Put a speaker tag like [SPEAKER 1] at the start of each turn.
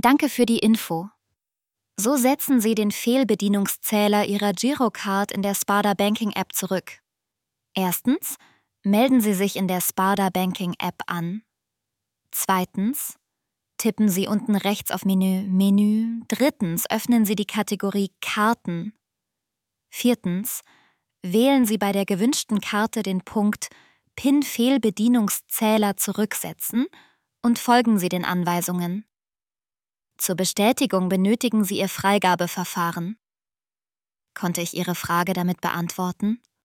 [SPEAKER 1] Danke für die Info. So setzen Sie den Fehlbedienungszähler Ihrer Girocard in der Sparda Banking App zurück. Erstens, melden Sie sich in der Sparda Banking App an. Zweitens, tippen Sie unten rechts auf Menü. Drittens, öffnen Sie die Kategorie Karten. Viertens, wählen Sie bei der gewünschten Karte den Punkt PIN-Fehlbedienungszähler zurücksetzen und folgen Sie den Anweisungen. Zur Bestätigung benötigen Sie Ihr Freigabeverfahren. Konnte ich Ihre Frage damit beantworten?